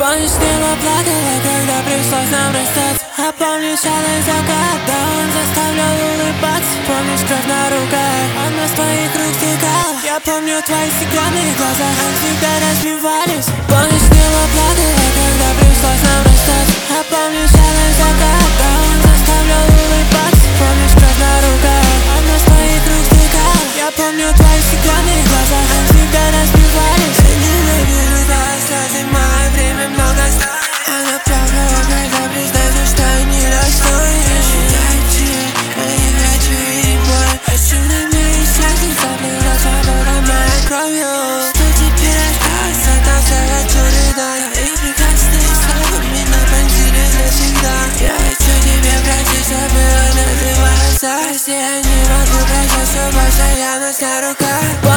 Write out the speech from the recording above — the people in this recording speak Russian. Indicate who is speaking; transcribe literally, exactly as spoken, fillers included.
Speaker 1: Помнишь, небо плакало, когда пришлось нам расстаться. А помнишь алый закат, да он заставлял улыбаться. Помнишь кровь на руках, она с твоих рук стекала. Я помню твои стеклянные глаза, они всегда разбивались. Помнишь, небо плакало, когда пришлось нам расстаться. А помнишь алый закат, да он заставлял улыбаться. Помнишь кровь на руках, она с твоих рук стекала. Я помню твои стеклянные глаза, они всегда разбивались. Я ненавижу твои слезы, мое время много стоит. Она плакала, когда признается, что я недостоин. Я считаю тебя, но не хочу видеть боль. Отсюда мои слезы заплыла свобода моей кровью. Что теперь осталось от нас, я хочу рыдать. Твои прекрасные слова меня пронзили навсегда. Я хочу тебе простить, забыла называться. Если я не могу прощать, что постоянно на руках.